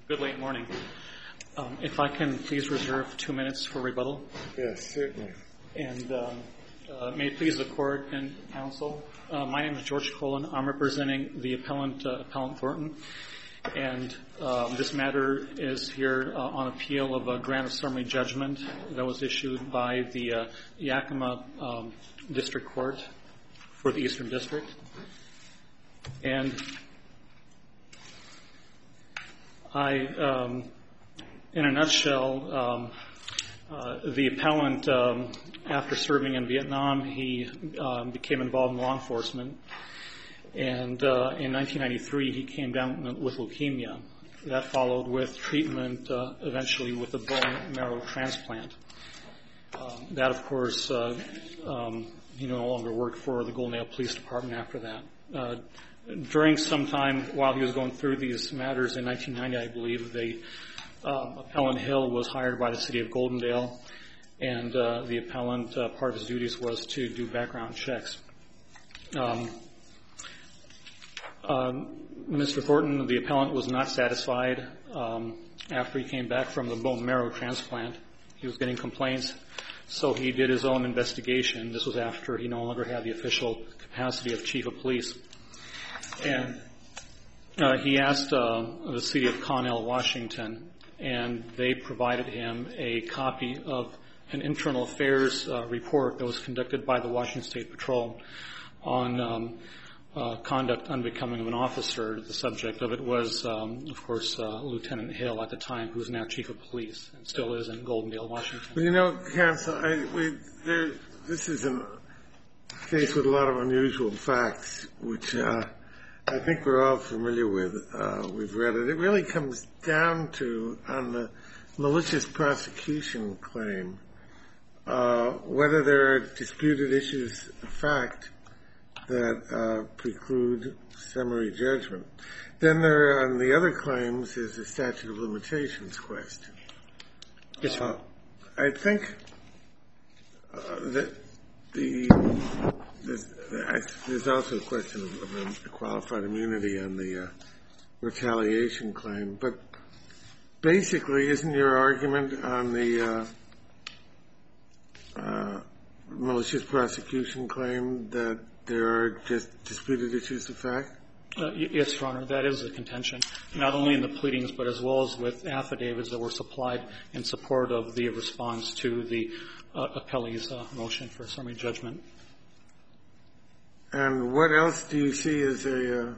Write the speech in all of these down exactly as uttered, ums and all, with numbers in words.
Good late morning. Um, if I can please reserve two minutes for rebuttal. Yes, certainly. And um, uh, may it please the court and counsel. Uh, my name is George Colin. I'm representing the appellant, uh, Appellant Thornton. And um, this matter is here uh, on appeal of a grant of summary judgment that was issued by the uh, Yakima um, District Court for the Eastern District. And I, um, in a nutshell, um, uh, the appellant, um, after serving in Vietnam, he um, became involved in law enforcement. And uh, in nineteen ninety-three, he came down with leukemia. That followed with treatment, uh, eventually with a bone marrow transplant. Um, that, of course, uh, um, he no longer worked for the Goldendale Police Department after that. Uh, during some time while he was going through these matters in nineteen ninety, I believe, the uh, appellant Hill was hired by the city of Goldendale, and uh, the appellant, uh, part of his duties was to do background checks. Um, Um, Mister Thornton, the appellant, was not satisfied um, after he came back from the bone marrow transplant. He was getting complaints, so he did his own investigation. This was after he no longer had the official capacity of chief of police. And uh, he asked uh, the city of Connell, Washington, and they provided him a copy of an internal affairs uh, report that was conducted by the Washington State Patrol on um, Uh, conduct unbecoming of an officer. The subject of it was, um, of course, uh, Lieutenant Hill at the time, who is now chief of police and still is in Goldendale, Washington. Well, you know, counsel, I, we, there, this is a case with a lot of unusual facts, which uh, I think we're all familiar with. Uh, we've read it. It really comes down to, on the malicious prosecution claim, uh, whether there are disputed issues of fact that uh, preclude summary judgment. Then there, on the other claims, is the statute of limitations question. Yes, sir. Uh, I think uh, that the there's, there's also a question of, of qualified immunity on the uh, retaliation claim. But basically, isn't your argument on the uh, uh, malicious prosecution claim that there are just disputed issues of fact? Uh, yes, Your Honor, that is a contention, not only in the pleadings, but as well as with affidavits that were supplied in support of the response to the uh, appellee's uh, motion for summary judgment. And what else do you see as a uh,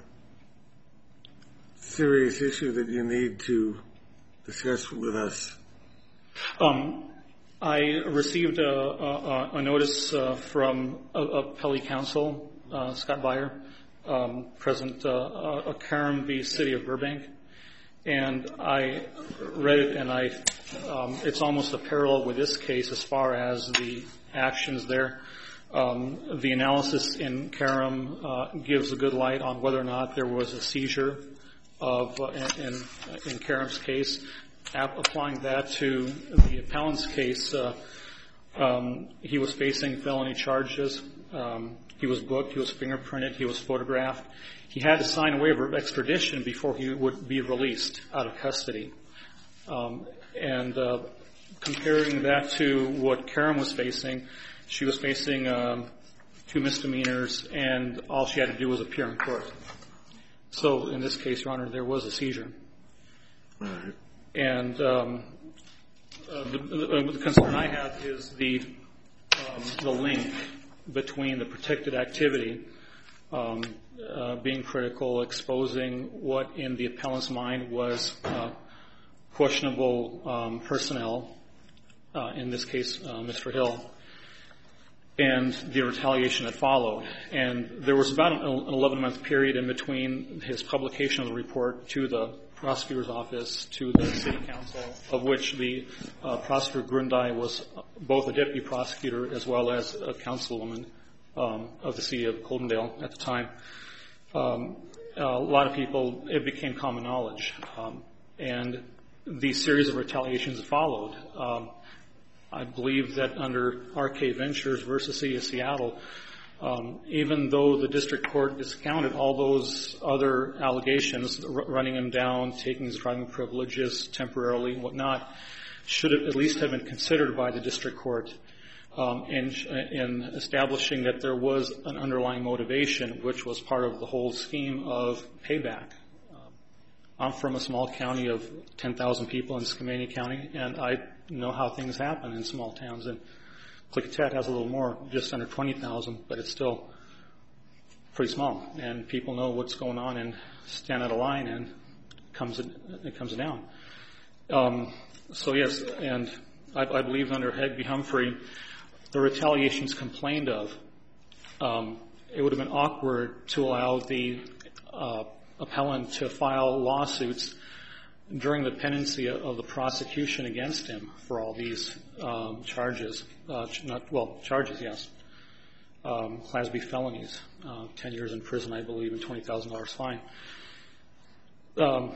serious issue that you need to discuss with us? Um, I received a, a, a notice uh, from appellee counsel, uh, Scott Beyer, um, present uh, uh, Karam v. City of Burbank, and I read it, and I um, it's almost a parallel with this case as far as the actions there. Um, the analysis in Karam uh, gives a good light on whether or not there was a seizure of uh, in, in Karam's case. Applying that to the appellant's case, uh, um, he was facing felony charges. Um, he was booked. He was fingerprinted. He was photographed. He had to sign a waiver of extradition before he would be released out of custody. Um, and uh, comparing that to what Karam was facing, she was facing um, two misdemeanors, and all she had to do was appear in court. So in this case, Your Honor, there was a seizure. All right. And um, uh, the, the, the concern I have is the um, the link between the protected activity um, uh, being critical, exposing what in the appellant's mind was uh, questionable um, personnel, uh, in this case, uh, Mister Hill, and the retaliation that followed. And there was about an eleven-month period in between his publication of the report to the prosecutor's office, to the city council, of which the uh, prosecutor Grundy was both a deputy prosecutor as well as a councilwoman um, of the city of Goldendale at the time. Um, a lot of people, it became common knowledge. Um, and the series of retaliations followed. Um, I believe that under R K Ventures versus City of Seattle, Um, even though the district court discounted all those other allegations, r- running him down, taking his driving privileges temporarily and whatnot, should at least have been considered by the district court um, in, in establishing that there was an underlying motivation, which was part of the whole scheme of payback. Um, I'm from a small county of ten thousand people in Skamania County, and I know how things happen in small towns. And Klickitat has a little more, just under twenty thousand, but it's still pretty small. And people know what's going on and stand out of line, and it comes, it comes down. Um, so, yes, and I, I believe under Hegg v. Humphrey, the retaliations complained of, um, it would have been awkward to allow the uh, appellant to file lawsuits during the pendency of the prosecution against him for all these um, charges, uh, not well, charges, yes, um, Class B felonies, uh, ten years in prison, I believe, and twenty thousand dollars fine. Um,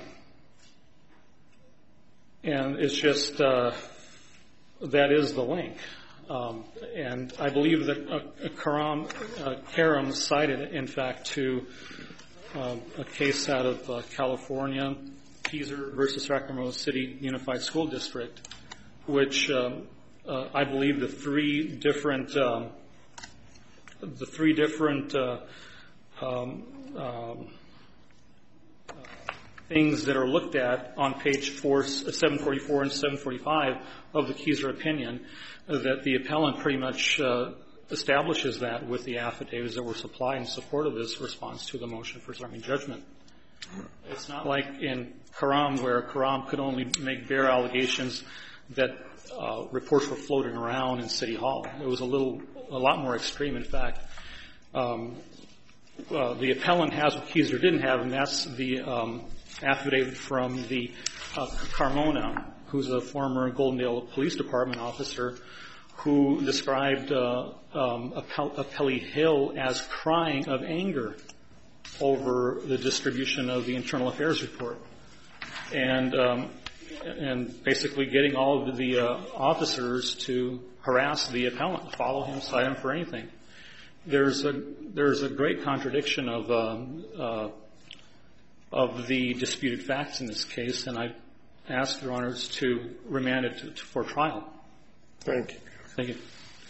and it's just uh, that is the link. Um, and I believe that uh, Karam, uh, Karam cited, in fact, to uh, a case out of uh, California, Keyser versus Sacramento City Unified School District, which um, uh, I believe the three different um, the three different uh, um, um, uh, things that are looked at on page four, seven forty-four and seven forty-five of the Keyser opinion, uh, that the appellant pretty much uh, establishes that with the affidavits that were supplied in support of this response to the motion for summary judgment. It's not like in Karam, where Karam could only make bare allegations that uh, reports were floating around in City Hall. It was a little, a lot more extreme. In fact, um, uh, the appellant has what Keyser didn't have, and that's the um, affidavit from the uh, Carmona, who's a former Goldendale Police Department officer, who described uh, um, Appellee Hill as crying of anger over the distribution of the internal affairs report, and um, and basically getting all of the uh, officers to harass the appellant, follow him, cite him for anything. There's a there's a great contradiction of um, uh, of the disputed facts in this case, and I ask Your Honors to remand it to, to, for trial. Thank you. Thank you.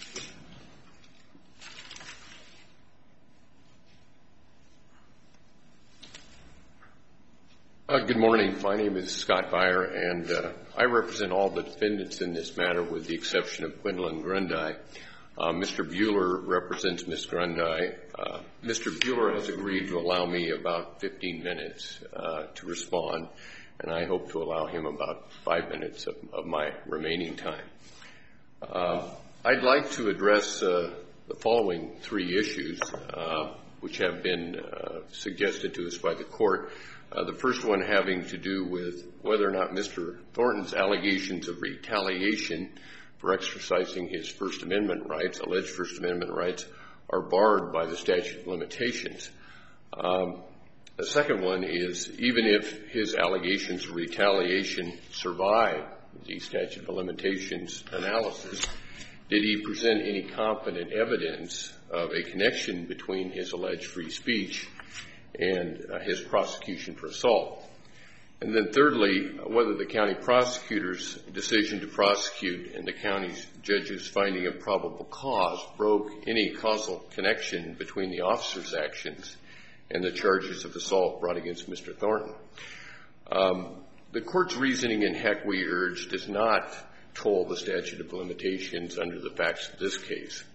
Uh, good morning. My name is Scott Beyer, and uh, I represent all the defendants in this matter with the exception of Gwendolyn Grundy. Uh, Mister Buehler represents Miz Grundy. Uh, Mister Buehler has agreed to allow me about fifteen minutes uh, to respond, and I hope to allow him about five minutes of, of my remaining time. Uh, I'd like to address uh, the following three issues, uh, which have been uh, suggested to us by the court. Uh, the first one having to do with whether or not Mister Thornton's allegations of retaliation for exercising his First Amendment rights, alleged First Amendment rights, are barred by the statute of limitations. Um, the second one is, even if his allegations of retaliation survive the statute of limitations analysis, did he present any competent evidence of a connection between his alleged free speech and uh, his prosecution for assault? And then thirdly, whether the county prosecutor's decision to prosecute and the county's judge's finding of probable cause broke any causal connection between the officer's actions and the charges of assault brought against Mister Thornton. Um, the court's reasoning in Heck, we urge, does not toll the statute of limitations under the facts of this case.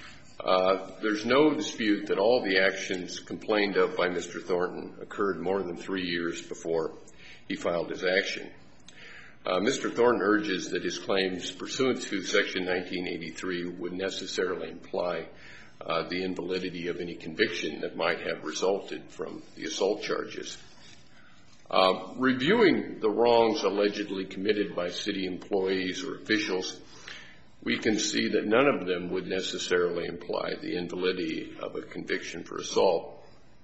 Uh, there's no dispute that all the actions complained of by Mister Thornton occurred more than three years before he filed his action. Uh, Mister Thornton urges that his claims pursuant to Section nineteen eighty-three would necessarily imply uh, the invalidity of any conviction that might have resulted from the assault charges. Uh, reviewing the wrongs allegedly committed by city employees or officials, we can see that none of them would necessarily imply the invalidity of a conviction for assault.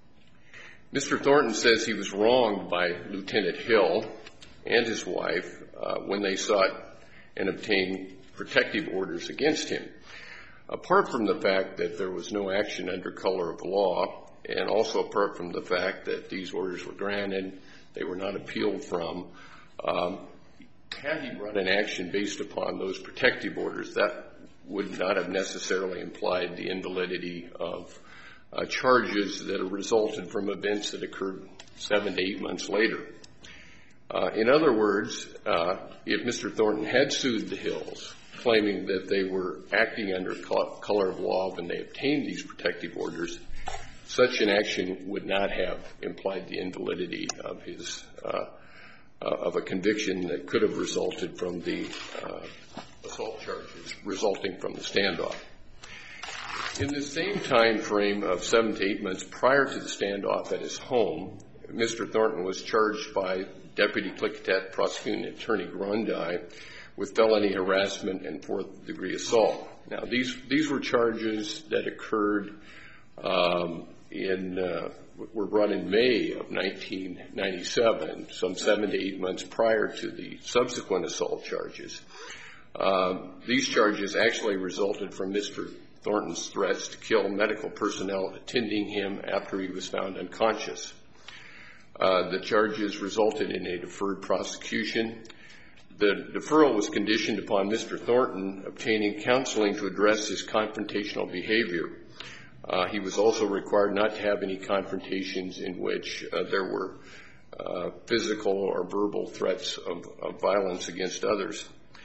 Mister Thornton says he was wronged by Lieutenant Hill and his wife uh, when they sought and obtained protective orders against him. apart from the fact that there was no action under color of law, and also apart from the fact that these orders were granted, they were not appealed from, um, had he brought an action based upon those protective orders, that would not have necessarily implied the invalidity of uh, charges that have resulted from events that occurred seven to eight months later. Uh, in other words, uh, if Mister Thornton had sued the Hills, claiming that they were acting under color of law when they obtained these protective orders, such an action would not have implied the invalidity of his uh, uh, of a conviction that could have resulted from the uh, assault charges resulting from the standoff. In the same time frame of seven to eight months prior to the standoff at his home, Mister Thornton was charged by Deputy Klickitat Prosecuting Attorney Grundy with felony harassment and fourth-degree assault. Now, these these were charges that occurred um, in uh, were brought in May of nineteen ninety-seven, some seven to eight months prior to the subsequent assault charges. Um, these charges actually resulted from Mister Thornton's threats to kill medical personnel attending him after he was found unconscious. Uh, the charges resulted in a deferred prosecution. The deferral was conditioned upon Mister Thornton obtaining counseling to address his confrontational behavior. Uh, he was also required not to have any confrontations in which uh, there were uh, physical or verbal threats of, of violence against others.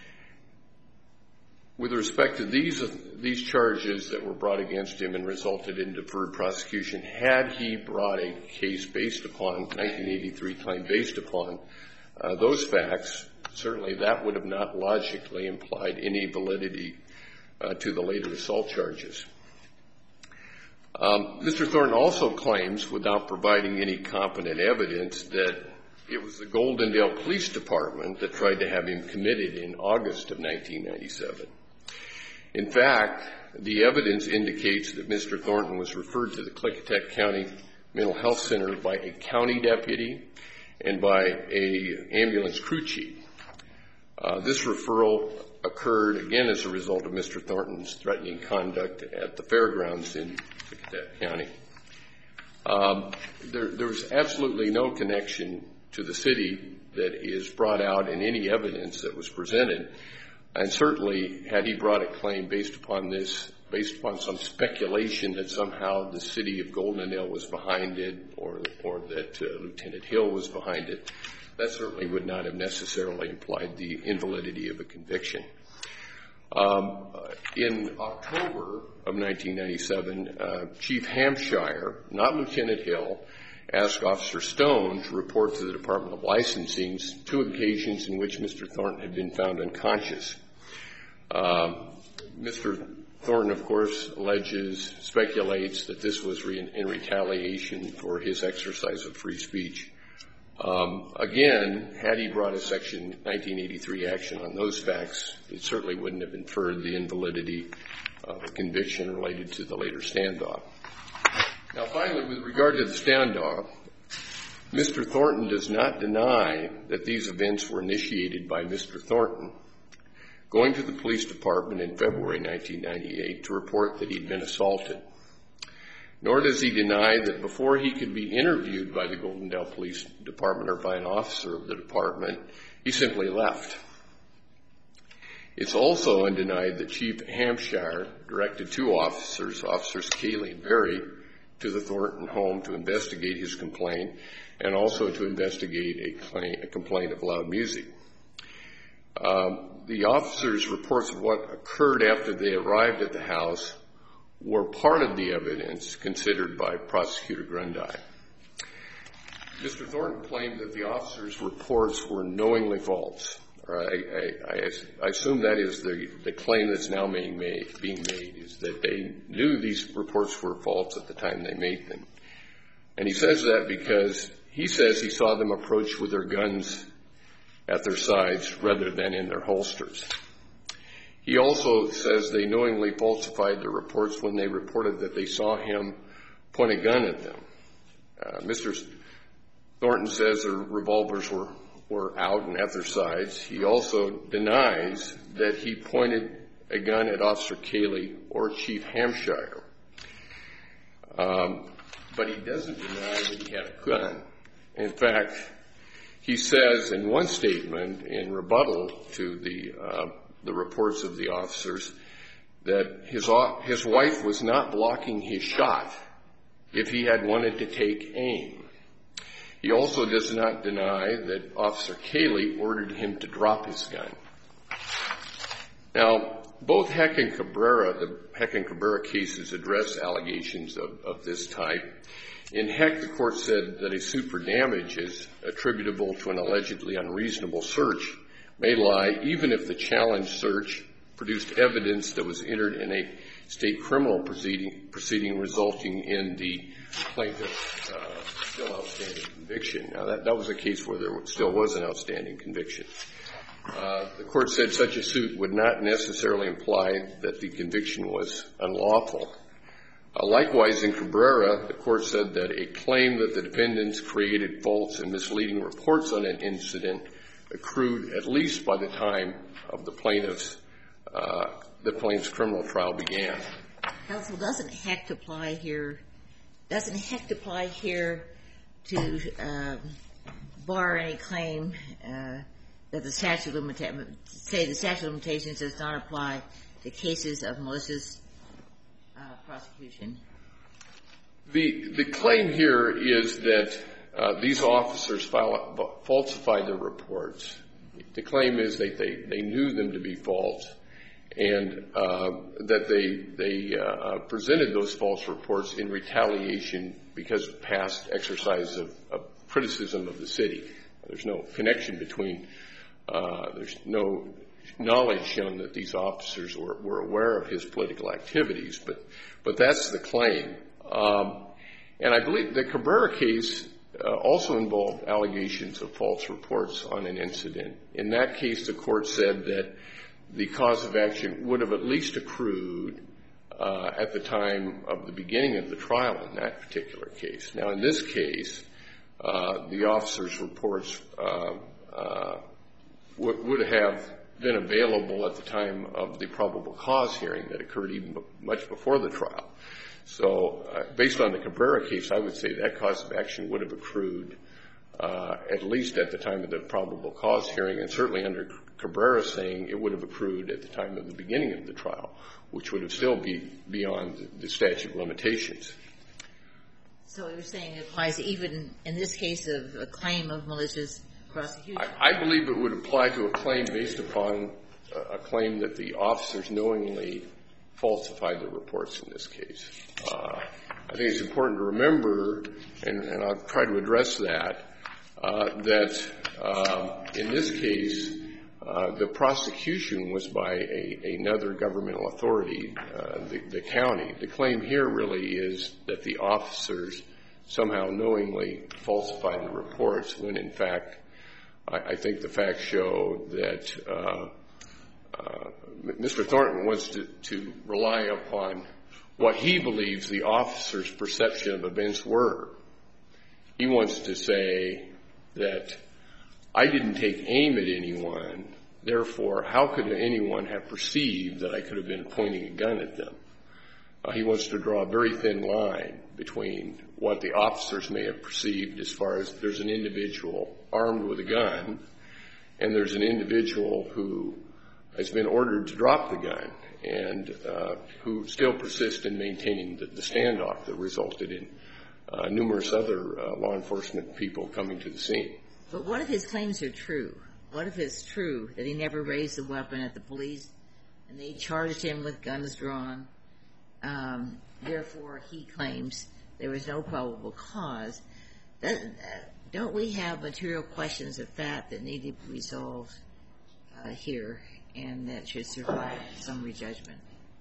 With respect to these uh, these charges that were brought against him and resulted in deferred prosecution, had he brought a case based upon, nineteen eighty-three claim based upon uh, those facts, certainly that would have not logically implied any validity uh, to the later assault charges. Um, Mister Thornton also claims, without providing any competent evidence, that it was the Goldendale Police Department that tried to have him committed in August of nineteen ninety-seven. In fact, the evidence indicates that Mister Thornton was referred to the Klickitat County Mental Health Center by a county deputy and by a ambulance crew chief. Uh, this referral occurred again as a result of Mister Thornton's threatening conduct at the fairgrounds in Klickitat County. Um, there, there was absolutely no connection to the city that is brought out in any evidence that was presented. And certainly, had he brought a claim based upon this, based upon some speculation that somehow the city of Goldendale was behind it, or or that uh, Lieutenant Hill was behind it, that certainly would not have necessarily implied the invalidity of a conviction. Um, in October of nineteen ninety-seven, uh, Chief Hampshire, not Lieutenant Hill, asked Officer Stone to report to the Department of Licensing two occasions in which Mister Thornton had been found unconscious. Uh, Mister Thornton, of course, alleges, speculates that this was re- in retaliation for his exercise of free speech. Um, again, had he brought a Section nineteen eighty-three action on those facts, it certainly wouldn't have inferred the invalidity of a conviction related to the later standoff. Now, finally, with regard to the standoff, Mister Thornton does not deny that these events were initiated by Mister Thornton going to the police department in February nineteen ninety-eight to report that he'd been assaulted. Nor does he deny that before he could be interviewed by the Goldendale Police Department or by an officer of the department, he simply left. It's also undenied that Chief Hampshire directed two officers, Officers Cayley and Berry, to the Thornton home to investigate his complaint and also to investigate a, claim, a complaint of loud music. Um, the officers' reports of what occurred after they arrived at the house were part of the evidence considered by Prosecutor Grundy. Mister Thornton claimed that the officers' reports were knowingly false. Or I, I, I, I assume that is the, the claim that's now being made, being made, is that they knew these reports were false at the time they made them. And he says that because he says he saw them approach with their guns at their sides rather than in their holsters. He also says they knowingly falsified their reports when they reported that they saw him point a gun at them. Uh, Mister Thornton says their revolvers were, were out and at their sides. He also denies that he pointed a gun at Officer Cayley or Chief Hampshire. Um, but he doesn't deny that he had a gun. In fact, he says in one statement in rebuttal to the uh, the reports of the officers that his his wife was not blocking his shot if he had wanted to take aim. He also does not deny that Officer Cayley ordered him to drop his gun. Now, both Heck and Cabrera, the Heck and Cabrera cases address allegations of, of this type. In Heck, the court said that a suit for damages attributable to an allegedly unreasonable search may lie even if the challenged search produced evidence that was entered in a state criminal proceeding, proceeding resulting in the plaintiff's uh, still outstanding conviction. Now, that, that was a case where there still was an outstanding conviction. Uh, the court said such a suit would not necessarily imply that the conviction was unlawful. Uh, likewise, in Cabrera, the court said that a claim that the defendants created false and misleading reports on an incident accrued at least by the time of the plaintiff's uh, the plaintiff's criminal trial began. Counsel, doesn't Heck apply here? Doesn't Heck apply here to uh, bar any claim uh, that the statute of limitations, say the statute of limitations does not apply to cases of malicious uh, prosecution? The the claim here is that uh, these officers file, falsified their reports. The claim is that they, they knew them to be false, and uh, that they they uh, presented those false reports in retaliation because of past exercise of, of criticism of the city. There's no connection between, uh, there's no knowledge shown that these officers were, were aware of his political activities, but but that's the claim. Um, and I believe the Cabrera case uh, also involved allegations of false reports on an incident. In that case, the court said that the cause of action would have at least accrued uh, at the time of the beginning of the trial in that particular case. Now, in this case, uh, the officers' reports uh, uh, w- would have been available at the time of the probable cause hearing that occurred even b- much before the trial. So, uh, based on the Cabrera case, I would say that cause of action would have accrued uh, at least at the time of the probable cause hearing, and certainly under Cabrera saying it would have accrued at the time of the beginning of the trial, which would have still be beyond the statute of limitations. So you're saying it applies even in this case of a claim of malicious prosecution? I, I believe it would apply to a claim based upon a, a claim that the officers knowingly falsified the reports in this case. Uh, I think it's important to remember, and, and I'll try to address that, uh, that uh, in this case, uh, the prosecution was by a, another governmental authority, uh, the, the county. The claim here really is that the officers somehow knowingly falsified the reports when, in fact, I, I think the facts show that uh, uh, Mister Thornton wants to, to rely upon what he believes the officers' perception of events were. He wants to say that I didn't take aim at anyone, therefore, how could anyone have perceived that I could have been pointing a gun at them? Uh, he wants to draw a very thin line between what the officers may have perceived as far as there's an individual armed with a gun and there's an individual who has been ordered to drop the gun and uh, who still persists in maintaining the, the standoff that resulted in uh, numerous other uh, law enforcement people coming to the scene. But what if his claims are true? What if it's true that he never raised the weapon at the police and they charged him with guns drawn? Um, therefore, he claims there was no probable cause. Doesn't, uh, don't we have material questions of fact that need to be resolved uh, here and that should survive summary judgment?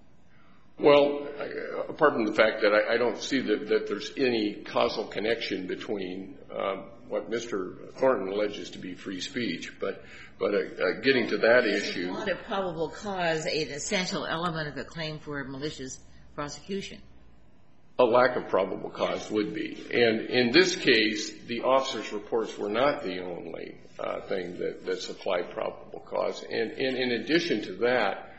Well, uh, apart from the fact that I, I don't see that, that there's any causal connection between um, what Mister Thornton alleges to be free speech, but but uh, uh, getting to that issue. Is not a probable cause an essential element of a claim for a malicious prosecution? A lack of probable cause would be. And in this case, the officers' reports were not the only uh, thing that, that supplied probable cause. And, and in addition to that,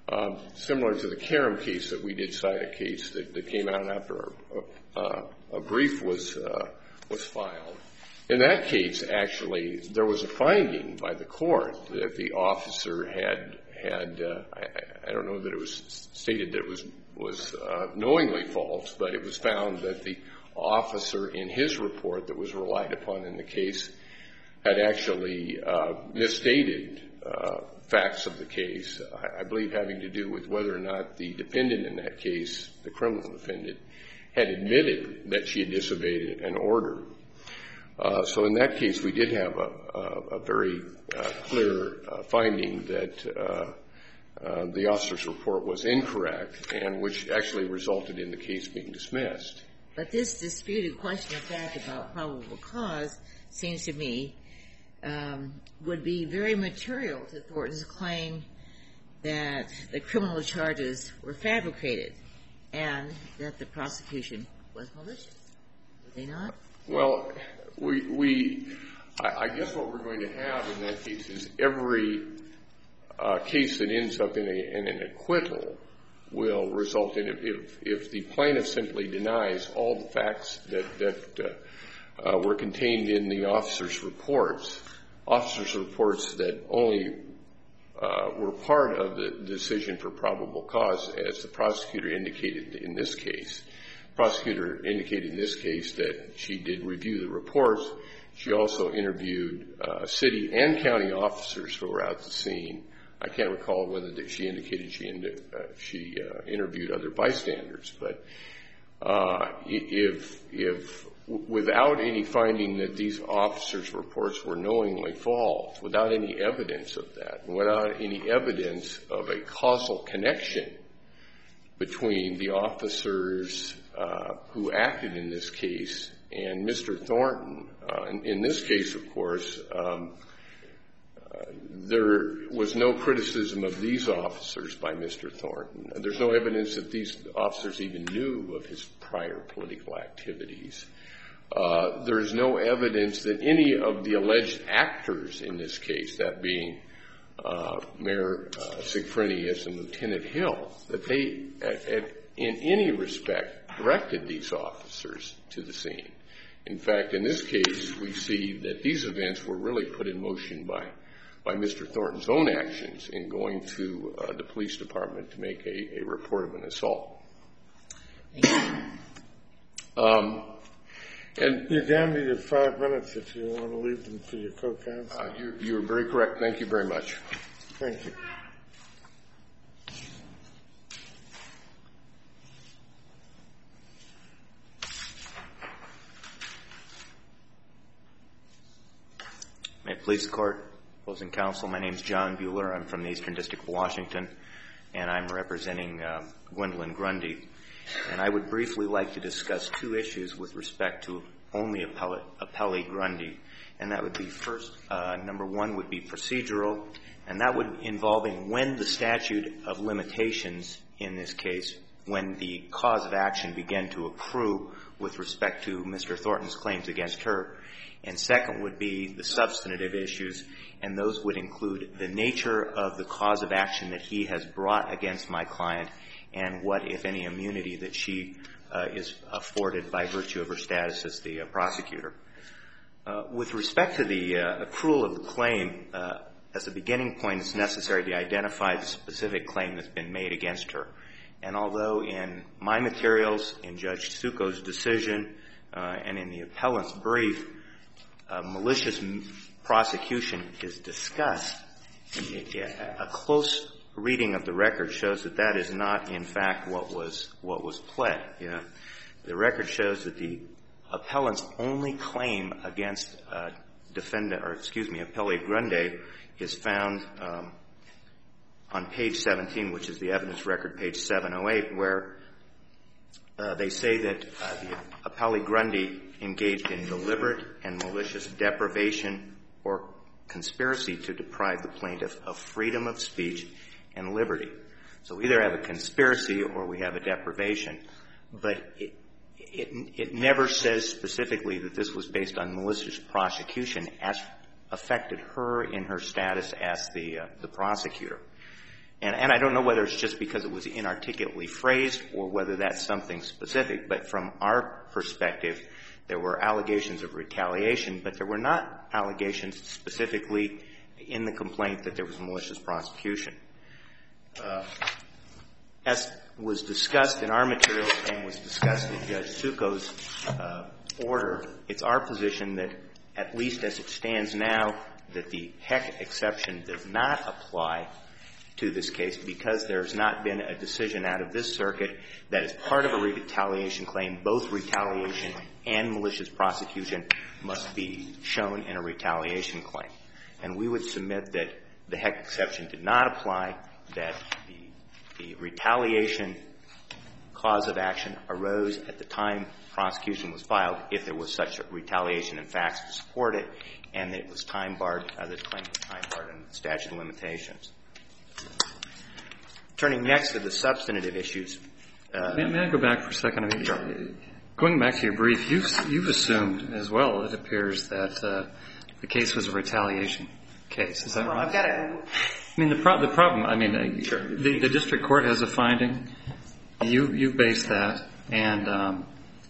Um, similar to the Karam case that we did cite, a case that, that came out after a, a, a brief was uh, was filed. In that case, actually, there was a finding by the court that the officer had had uh, I, I don't know that it was stated that it was was uh, knowingly false, but it was found that the officer in his report that was relied upon in the case had actually uh, misstated uh, facts of the case, I, I believe having to do with whether or not the defendant in that case, the criminal defendant, had admitted that she had disobeyed an order. Uh, so in that case, we did have a, a, a very uh, clear uh, finding that uh, uh, the officer's report was incorrect, and which actually resulted in the case being dismissed. But this disputed question of fact about probable cause seems to me um, would be very material to Thornton's claim that the criminal charges were fabricated and that the prosecution was malicious. Would they not? Well, we, we I, I guess what we're going to have in that case is every uh, case that ends up in, a, in an acquittal will result in, if, if the plaintiff simply denies all the facts that, that uh, uh, were contained in the officer's reports, officer's reports that only uh, were part of the decision for probable cause, as the prosecutor indicated in this case. The prosecutor indicated in this case that she did review the reports. She also interviewed uh, city and county officers who were at the scene. I can't recall whether she indicated she, ind- uh, she uh, interviewed other bystanders, but uh, if, if without any finding that these officers' reports were knowingly false, without any evidence of that, and without any evidence of a causal connection between the officers uh, who acted in this case and Mister Thornton, uh, in, in this case, of course, um, Uh, there was no criticism of these officers by Mister Thornton. There's no evidence that these officers even knew of his prior political activities. Uh, there's no evidence that any of the alleged actors in this case, that being uh, Mayor uh, Sigfrinius and Lieutenant Hill, that they, at, at, in any respect, directed these officers to the scene. In fact, in this case, we see that these events were really put in motion by by Mister Thornton's own actions in going to uh, the police department to make a, a report of an assault. Um, and you're down to your five minutes if you want to leave them for your co-counsel. Uh, you're, you're very correct. Thank you very much. Thank you. May it please the Court. Opposing counsel, my name is John Buehler. I'm from the Eastern District of Washington, and I'm representing um, Gwendolyn Grundy. And I would briefly like to discuss two issues with respect to only appellate, appellee Grundy. And that would be first, uh, number one would be procedural, and that would involving when the statute of limitations in this case, when the cause of action began to accrue with respect to Mister Thornton's claims against her. And second would be the substantive issues, and those would include the nature of the cause of action that he has brought against my client and what, if any, immunity that she uh, is afforded by virtue of her status as the uh, prosecutor. Uh, with respect to the uh, accrual of the claim, uh, as a beginning point, it's necessary to identify the specific claim that's been made against her. And although in my materials, in Judge Succo's decision, uh, and in the appellant's brief, Uh, malicious prosecution is discussed, a close reading of the record shows that that is not, in fact, what was what was pled. Yeah. The record shows that the appellant's only claim against uh, defendant, or excuse me, appellee Grundy, is found um, on page seventeen, which is the evidence record, page seven oh eight, where uh, they say that uh, the appellee Grundy engaged in deliberate and malicious deprivation or conspiracy to deprive the plaintiff of freedom of speech and liberty. So we either have a conspiracy or we have a deprivation. But it, it, it never says specifically that this was based on malicious prosecution as affected her in her status as the, uh, the prosecutor. And, and I don't know whether it's just because it was inarticulately phrased or whether that's something specific, but from our perspective, there were allegations of retaliation, but there were not allegations specifically in the complaint that there was malicious prosecution. Uh, as was discussed in our materials and was discussed in Judge Succo's uh, order, it's our position that, at least as it stands now, that the Heck exception does not apply to this case because there has not been a decision out of this circuit that is part of a retaliation claim. Both retaliation and malicious prosecution must be shown in a retaliation claim. And we would submit that the Heck exception did not apply, that the, the retaliation cause of action arose at the time prosecution was filed, if there was such a retaliation in facts to support it, and that it was time barred, uh, the claim was time barred in the statute of limitations. Turning next to the substantive issues. Uh, may, may I go back for a second? I mean, sure. Going back to your brief, you've, you've assumed as well, it appears, that uh, the case was a retaliation case. Is that well, right? I've got to. I mean, the, pro- the problem, I mean, uh, sure. the, the district court has a finding. You, you based that, and um,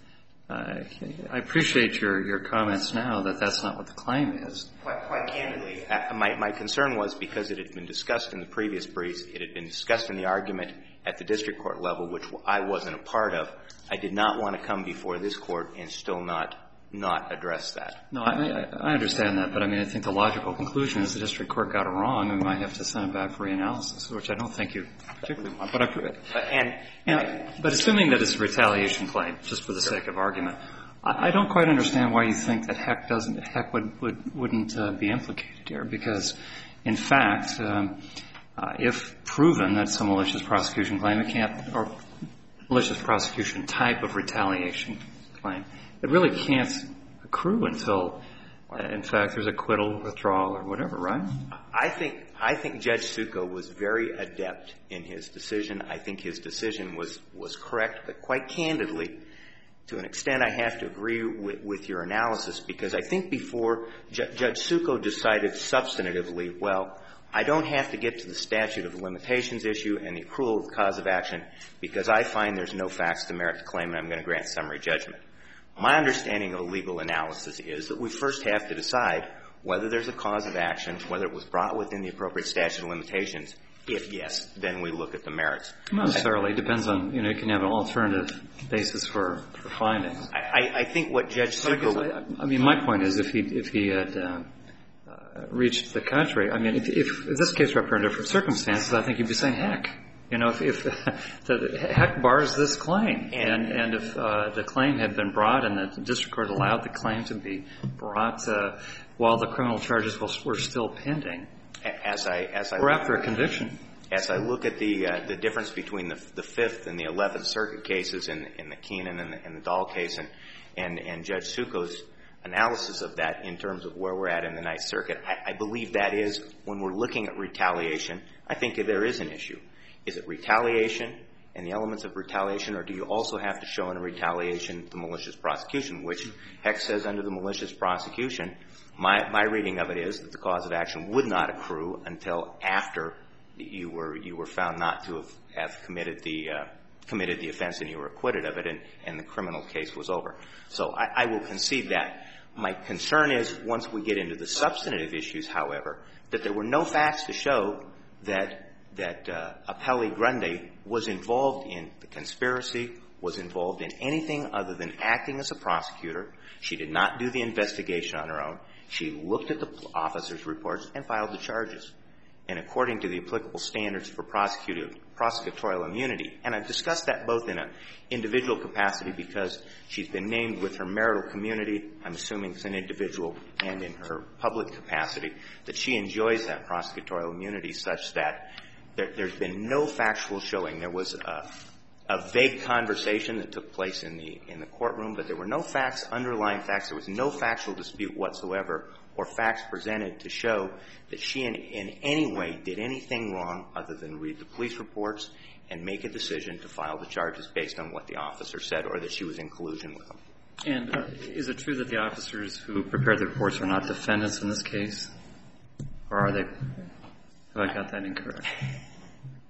uh, I appreciate your, your comments now that that's not what the claim is. Quite, quite candidly, uh, my, my concern was because it had been discussed in the previous briefs, it had been discussed in the argument at the district court level, which I wasn't a part of. I did not want to come before this court and still not not address that. No, I, I understand that, but I mean, I think the logical conclusion is the district court got it wrong, and we might have to send it back for reanalysis, which I don't think you particularly want. But, I, but, and, now, and but assuming that it's a retaliation claim, just for the sure. sake of argument, I, I don't quite understand why you think that Heck doesn't Heck would, would wouldn't uh, be implicated here, because in fact, um, uh, if proven that it's a malicious prosecution claim, it can't, or malicious prosecution type of retaliation claim, it really can't accrue until, uh, in fact, there's acquittal, withdrawal, or whatever, right? I think I think Judge Succo was very adept in his decision. I think his decision was was correct, but quite candidly, to an extent, I have to agree with, with your analysis, because I think before Ju- Judge Succo decided substantively, well, I don't have to get to the statute of limitations issue and the accrual of the cause of action because I find there's no facts to merit the claim and I'm going to grant summary judgment. My understanding of a legal analysis is that we first have to decide whether there's a cause of action, whether it was brought within the appropriate statute of limitations. If yes, then we look at the merits. Not necessarily. It depends on, you know, you can have an alternative basis for, for findings. I, I think what Judge Succo... I, I mean, my point is if he, if he had uh, uh, reached the contrary, I mean, if, if, if this case were up under different circumstances, I think you'd be saying, heck, you know, if, if the heck bars this claim. And, and if uh, the claim had been brought and the district court allowed the claim to be brought uh, while the criminal charges were still pending, As I, as I or after a conviction. As I look at the uh, the difference between the, the Fifth and the Eleventh Circuit cases and, and the Keenan and the, and the Dahl case and, and, and Judge Succo's analysis of that in terms of where we're at in the Ninth Circuit, I, I believe that is, when we're looking at retaliation, I think there is an issue. Is it retaliation and the elements of retaliation, or do you also have to show in a retaliation the malicious prosecution, which Heck says under the malicious prosecution, My, my reading of it is that the cause of action would not accrue until after you were you were found not to have, have committed the uh, committed the offense and you were acquitted of it, and, and the criminal case was over. So I, I will concede that. My concern is once we get into the substantive issues, however, that there were no facts to show that that uh, Apelli Grundy was involved in the conspiracy, was involved in anything other than acting as a prosecutor. She did not do the investigation on her own. She looked at the officer's reports and filed the charges. And according to the applicable standards for prosecutorial immunity, and I've discussed that both in an individual capacity because she's been named with her marital community, I'm assuming it's an individual, and in her public capacity, that she enjoys that prosecutorial immunity such that there, there's been no factual showing. There was a, a vague conversation that took place in the in the courtroom, but there were no facts, underlying facts. There was no factual dispute whatsoever or facts presented to show that she in, in any way did anything wrong other than read the police reports and make a decision to file the charges based on what the officer said or that she was in collusion with them. And uh, is it true that the officers who prepared the reports are not defendants in this case? Or are they? Have I got that incorrect?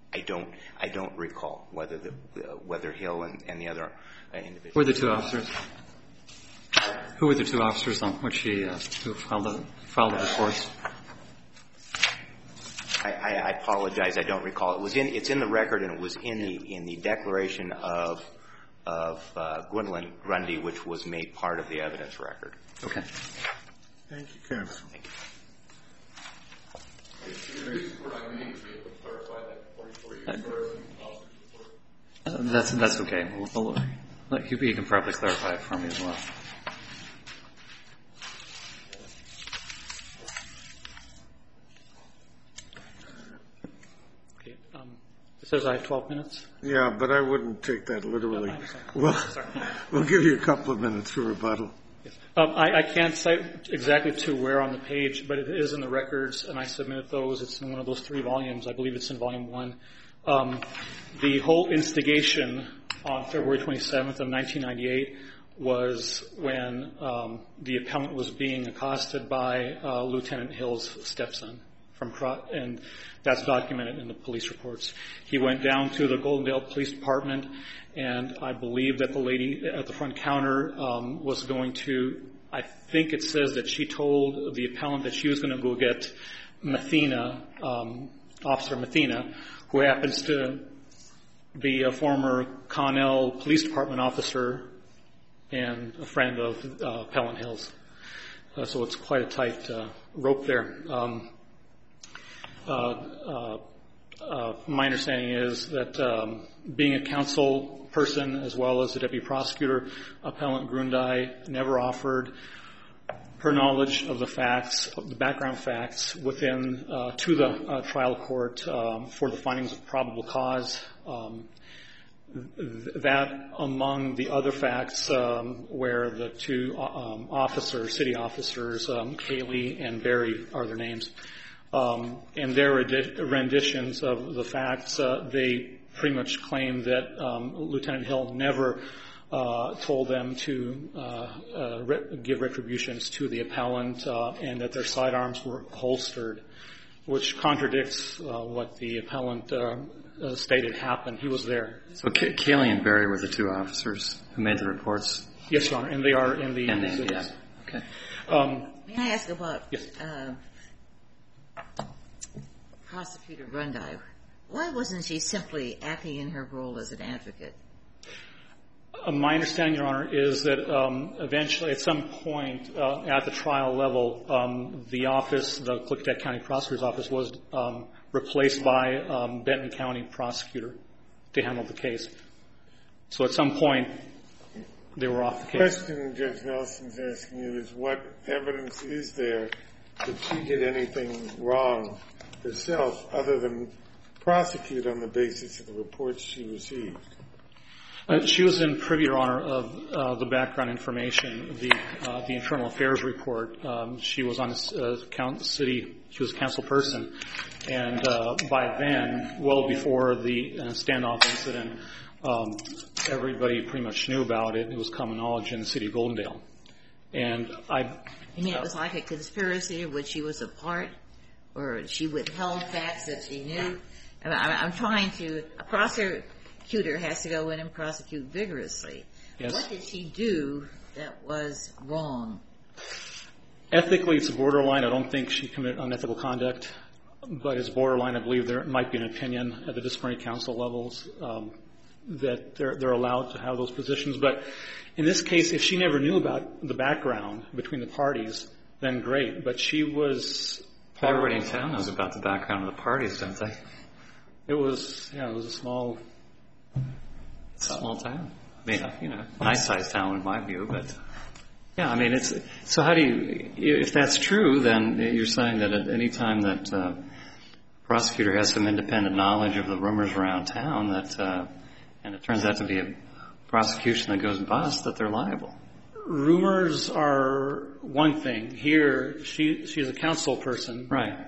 I don't I don't recall whether the uh, whether Hill and, and the other uh, individuals. Who were the two officers? Who were the two officers on which he uh, who filed the filed the reports? I, I, I apologize. I don't recall. It was in it's in the record, and it was in the in the declaration of of uh, Gwendolyn Grundy, which was made part of the evidence record. Okay. Thank you, counsel. Thank you. Uh, that's that's okay. We'll, we'll, you, you can probably clarify it for me as well. Okay. Um, it says I have twelve minutes. Yeah, but I wouldn't take that literally. No, I Well, Sorry. we'll give you a couple of minutes for rebuttal. Yes. Um, I, I can't cite exactly to where on the page, but it is in the records, and I submitted those. It's in one of those three volumes. I believe it's in volume one. Um, the whole instigation on February twenty-seventh of nineteen ninety-eight was when um, the appellant was being accosted by uh, Lieutenant Hill's stepson, from Cro- and that's documented in the police reports. He went down to the Goldendale Police Department, and I believe that the lady at the front counter um, was going to, I think it says that she told the appellant that she was going to go get Mathena, um, Officer Mathena, who happens to be a former Connell Police Department officer and a friend of uh, Appellant Hill's. Uh, so it's quite a tight uh, rope there. Um, uh, uh, uh, my understanding is that um, being a counsel person as well as a deputy prosecutor, Appellant Grundy never offered her knowledge of the facts, of the background facts within, uh, to the uh, trial court um, for the findings of probable cause. Um, th- that among the other facts um, where the two um, officers, city officers, um, Kaylee and Barry are their names, um, and their redi- renditions of the facts, uh, they pretty much claim that um, Lieutenant Hill never Uh, told them to uh, uh, re- give retributions to the appellant uh, and that their sidearms were holstered, which contradicts uh, what the appellant uh, uh, stated happened. He was there. So K- Kaylee and Barry were the two officers who made the reports? Yes, Your Honor, and they are in the... And they, yeah. Okay. Um, May I ask about yes. uh, Prosecutor Grundy? Why wasn't she simply acting in her role as an advocate? Uh, my understanding, Your Honor, is that um, eventually, at some point uh, at the trial level, um, the office, the Klickitat County Prosecutor's Office, was um, replaced by um, Benton County Prosecutor to handle the case. So at some point, they were off the The case. question Judge Nelson's asking you is what evidence is there that she did anything wrong herself other than prosecute on the basis of the reports she received? Uh, she was in privy, Your Honor, of uh, the background information, the uh, the internal affairs report. Um, she was on a uh, count, city. She was a council person, and uh, by then, well before the uh, standoff incident, um, everybody pretty much knew about it. It was common knowledge in the city of Goldendale. And I. You mean it was like a conspiracy of which she was a part, or she withheld facts that she knew? I mean, I'm trying to. A prosecutor has to go in and prosecute vigorously. Yes. What did she do that was wrong? Ethically, it's borderline. I don't think she committed unethical conduct, but it's borderline. I believe there might be an opinion at the disciplinary council levels um, that they're, they're allowed to have those positions. But in this case, if she never knew about the background between the parties, then great. But she was. But everybody in town knows about the background of the parties, don't they? It was, yeah, it was a small. It's a small town. I mean, you know, nice-sized town in my view, but yeah, I mean, it's so. How do you, if that's true, then you're saying that at any time that uh, a prosecutor has some independent knowledge of the rumors around town, that uh, and it turns out to be a prosecution that goes bust, that they're liable. Rumors are one thing. Here, she she's a council person, right?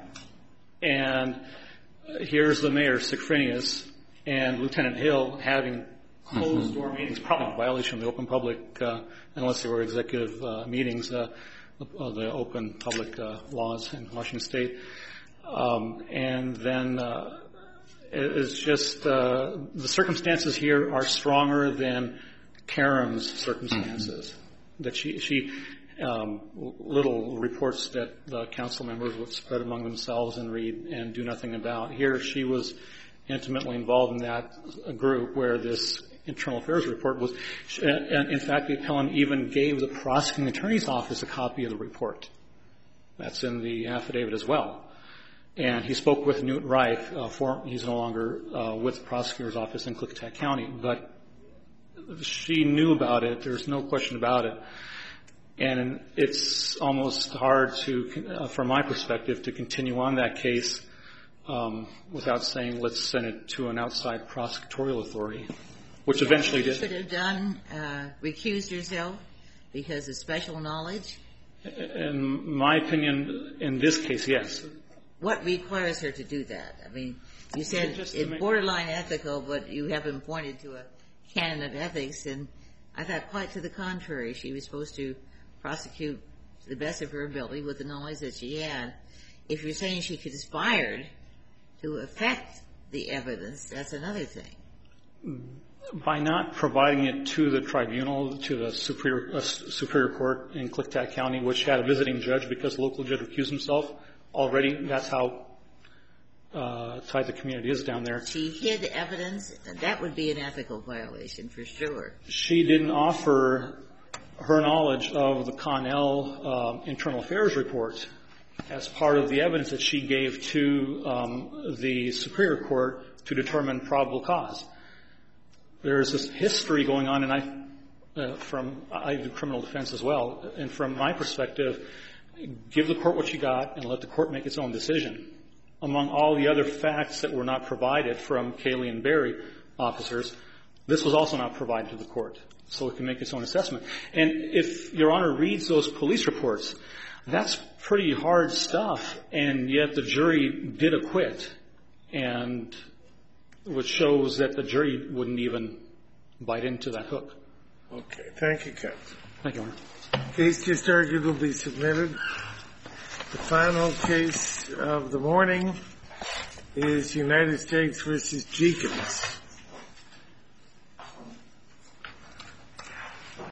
And here's the mayor, Sigfrinius, and Lieutenant Hill having closed door mm-hmm. meetings, probably in violation of the open public, uh, unless they were executive uh, meetings, uh, of the open public uh, laws in Washington State. Um, and then uh, is just uh, the circumstances here are stronger than Karam's circumstances. Mm-hmm. That she, she um, little reports that the council members would spread among themselves and read and do nothing about. Here, she was intimately involved in that group where this internal affairs report was. And in fact, the appellant even gave the prosecuting attorney's office a copy of the report. That's in the affidavit as well. And he spoke with Newt Reif. Uh, for, he's no longer uh, with the prosecutor's office in Klickitat County, but she knew about it. There's no question about it. And it's almost hard to, uh, from my perspective, to continue on that case um, without saying let's send it to an outside prosecutorial authority, which eventually did. You should have done, uh, recused yourself because of special knowledge? In my opinion, in this case, yes. What requires her to do that? I mean, you said it's borderline ethical, but you haven't pointed to a canon of ethics, and I thought quite to the contrary. She was supposed to prosecute to the best of her ability with the knowledge that she had. If you're saying she conspired to affect the evidence, that's another thing. By not providing it to the tribunal, to the Superior, uh, Superior Court in Klickitat County, which had a visiting judge because the local judge recused himself already, that's how uh, tight the community is down there. She hid evidence, and that would be an ethical violation for sure. She didn't offer her knowledge of the Connell uh, internal affairs report as part of the evidence that she gave to um, the Superior Court to determine probable cause. There's this history going on, and I, uh, from I do criminal defense as well, and from my perspective, give the court what you got and let the court make its own decision. Among all the other facts that were not provided from Kaylee and Barry officers, this was also not provided to the court, so it can make its own assessment. And if Your Honor reads those police reports, that's pretty hard stuff, and yet the jury did acquit, and which shows that the jury wouldn't even bite into that hook. Okay. Thank you, Counsel. Thank you, Your Honor. Case just argued will be submitted. The final case of the morning is United States versus Jenkins.